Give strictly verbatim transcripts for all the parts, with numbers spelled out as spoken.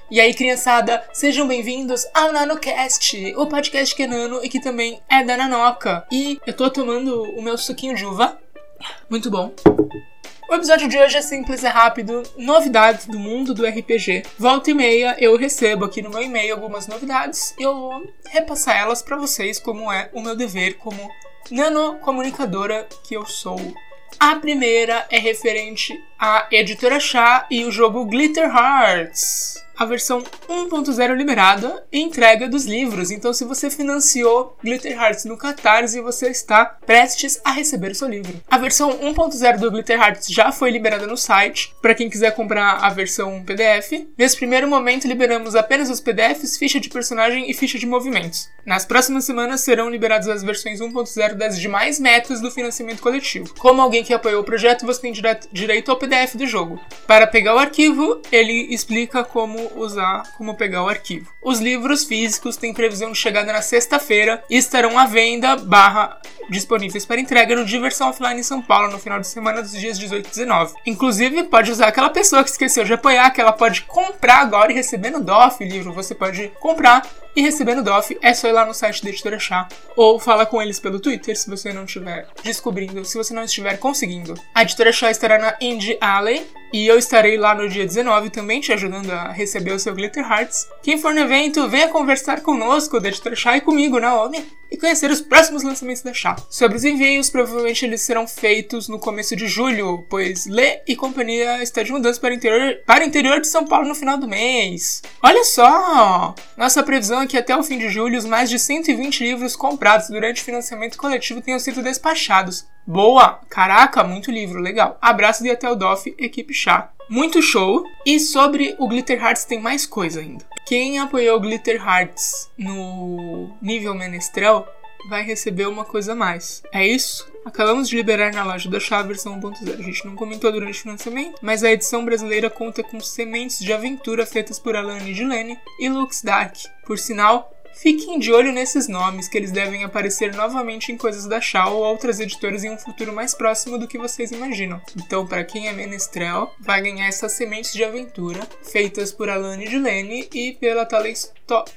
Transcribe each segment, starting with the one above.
E aí, criançada, sejam bem-vindos ao NanoCast, o podcast que é nano e que também é da Nanoca. E eu tô tomando o meu suquinho de uva, muito bom. O episódio de hoje é simples e rápido, novidades do mundo do R P G. Volta e meia eu recebo aqui no meu e-mail algumas novidades e eu vou repassar elas pra vocês como é o meu dever como nanocomunicadora que eu sou. A primeira é referente à Editora Chá e o jogo Glitter Hearts. A versão um ponto zero liberada e entrega dos livros. Então, se você financiou Glitter Hearts no Catarse, você está prestes a receber o seu livro. A versão um ponto zero do Glitter Hearts já foi liberada no site, para quem quiser comprar a versão P D F. Nesse primeiro momento, liberamos apenas os P D Fs, ficha de personagem e ficha de movimentos. Nas próximas semanas, serão liberadas as versões um ponto zero das demais metas do financiamento coletivo. Como alguém que apoiou o projeto, você tem direto, direito ao P D F do jogo. Para pegar o arquivo, ele explica como usar, como pegar o arquivo. Os livros físicos têm previsão de chegada na sexta-feira e estarão à venda barra disponíveis para entrega no Diversão Offline em São Paulo no final de semana dos dias dezoito e dezenove. Inclusive, pode usar aquela pessoa que esqueceu de apoiar, que ela pode comprar agora e receber no D O F o livro. Você pode comprar e receber no D O F, é só ir lá no site da Editora Chá ou fala com eles pelo Twitter se você não estiver descobrindo, se você não estiver conseguindo. A Editora Chá estará na Indie Alley e eu estarei lá no dia dezenove também te ajudando a receber o seu Glitter Hearts. Quem for no evento, venha conversar conosco da Editora Chá e comigo, Naomi, e conhecer os próximos lançamentos da Chá. Sobre os envios, provavelmente eles serão feitos no começo de julho, pois Lê e companhia está de mudança para o interior, para o interior de São Paulo no final do mês. Olha só! Nossa previsão é que até o fim de julho, os mais de cento e vinte livros comprados durante o financiamento coletivo tenham sido despachados. Boa! Caraca, muito livro, legal. Abraços e até o D O F, equipe Chá. Muito show! E sobre o Glitter Hearts tem mais coisa ainda. Quem apoiou o Glitter Hearts no nível Menestrel vai receber uma coisa a mais. É isso? Acabamos de liberar na loja da Chá a versão um ponto zero. A gente não comentou durante o financiamento, mas a edição brasileira conta com sementes de aventura feitas por Alane Gilene e Lux Dark. Por sinal, fiquem de olho nesses nomes, que eles devem aparecer novamente em coisas da Chá ou outras editoras em um futuro mais próximo do que vocês imaginam. Então, para quem é menestrel, vai ganhar essas sementes de aventura feitas por Alane Gilene e pela talento...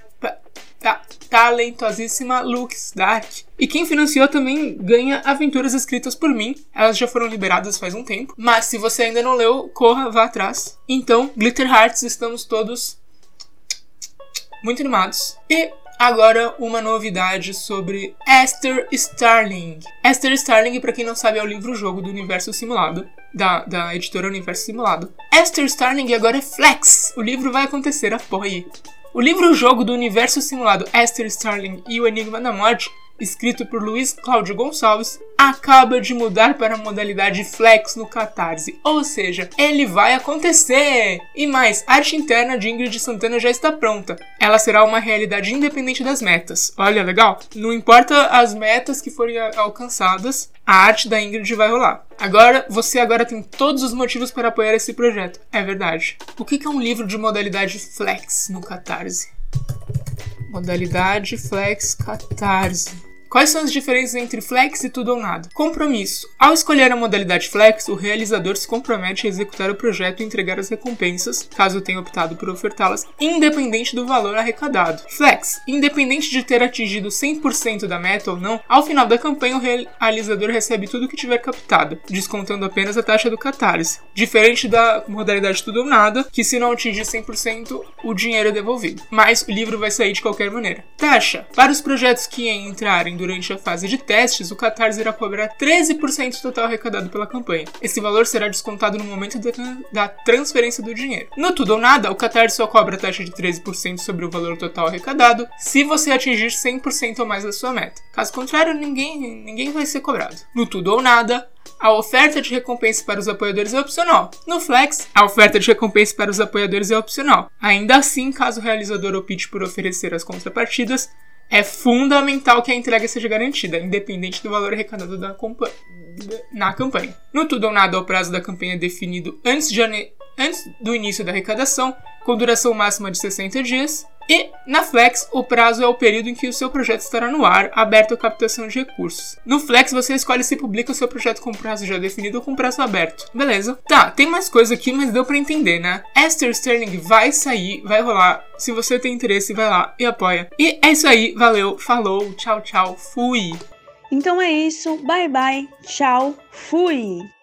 Ta- talentosíssima Lux Dark. E quem financiou também ganha aventuras escritas por mim. Elas já foram liberadas faz um tempo, mas se você ainda não leu, corra, vá atrás. Então, Glitter Hearts, estamos todos muito animados. E agora uma novidade sobre Esther Starling. Esther Starling, para quem não sabe, é o livro-jogo do Universo Simulado, da, da editora Universo Simulado. Esther Starling agora é Flex. O livro vai acontecer, apoie. O livro-jogo do Universo Simulado Esther Starling e o Enigma da Morte, escrito por Luiz Cláudio Gonçalves, acaba de mudar para a modalidade Flex no Catarse, ou seja, ele vai acontecer! E mais, a arte interna de Ingrid Santana já está pronta. Ela será uma realidade independente das metas. Olha, legal? Não importa as metas que forem alcançadas, a arte da Ingrid vai rolar. Agora, você agora tem todos os motivos para apoiar esse projeto. É verdade. O que é um livro de modalidade Flex no Catarse? Modalidade Flex Catarse. Quais são as diferenças entre Flex e tudo ou nada? Compromisso. Ao escolher a modalidade Flex, o realizador se compromete a executar o projeto e entregar as recompensas, caso tenha optado por ofertá-las, independente do valor arrecadado. Flex. Independente de ter atingido cem por cento da meta ou não, ao final da campanha o realizador recebe tudo que tiver captado, descontando apenas a taxa do Catarse. Diferente da modalidade tudo ou nada, que se não atingir cem por cento, o dinheiro é devolvido. Mas o livro vai sair de qualquer maneira. Taxa. Para os projetos que entrarem durante a fase de testes, o Catarse irá cobrar treze por cento total arrecadado pela campanha. Esse valor será descontado no momento de, da transferência do dinheiro. No tudo ou nada, o Catarse só cobra a taxa de treze por cento sobre o valor total arrecadado se você atingir cem por cento ou mais da sua meta. Caso contrário, ninguém, ninguém vai ser cobrado. No tudo ou nada, a oferta de recompensa para os apoiadores é opcional. No Flex, a oferta de recompensa para os apoiadores é opcional. Ainda assim, caso o realizador opte por oferecer as contrapartidas, é fundamental que a entrega seja garantida, independente do valor arrecadado da compa- na campanha. No tudo ou nada, o prazo da campanha é definido antes, de ane- antes do início da arrecadação, com duração máxima de sessenta dias. E na Flex, o prazo é o período em que o seu projeto estará no ar, aberto à captação de recursos. No Flex, você escolhe se publica o seu projeto com prazo já definido ou com prazo aberto. Beleza. Tá, tem mais coisa aqui, mas deu pra entender, né? Esther Sterling vai sair, vai rolar. Se você tem interesse, vai lá e apoia. E é isso aí, valeu, falou, tchau, tchau, fui! Então é isso, bye bye, tchau, fui!